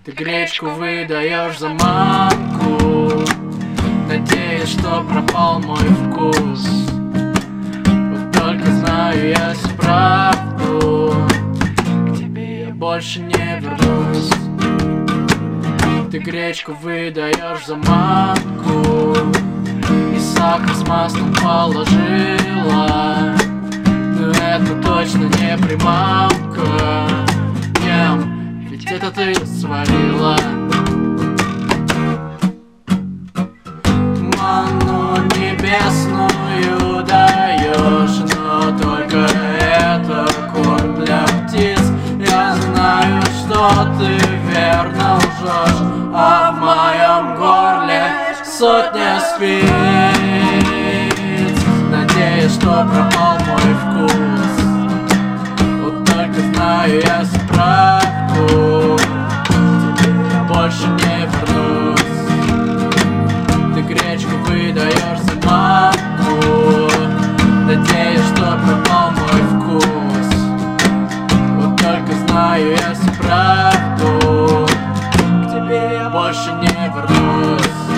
Ты гречку выдаешь за манку, надеюсь, что пропал мой вкус. Вот только знаю я всю правду, к тебе я больше не вернусь. Ты гречку выдаешь за манку и сахар с маслом положила, но это точно не приманка. Ведь это ты сварила. Манну небесную даешь, но только это корм для птиц. Я знаю, что ты верно лжешь, а в моем горле сотня спиц. Надеюсь, что пропал мой вкус. Вот только знаю я всю правду, к тебе я больше не вернусь. Ты гречку выдаешь за манку, надеюсь, что пропал мой вкус. Вот только знаю я всю правду, к тебе я больше не вернусь.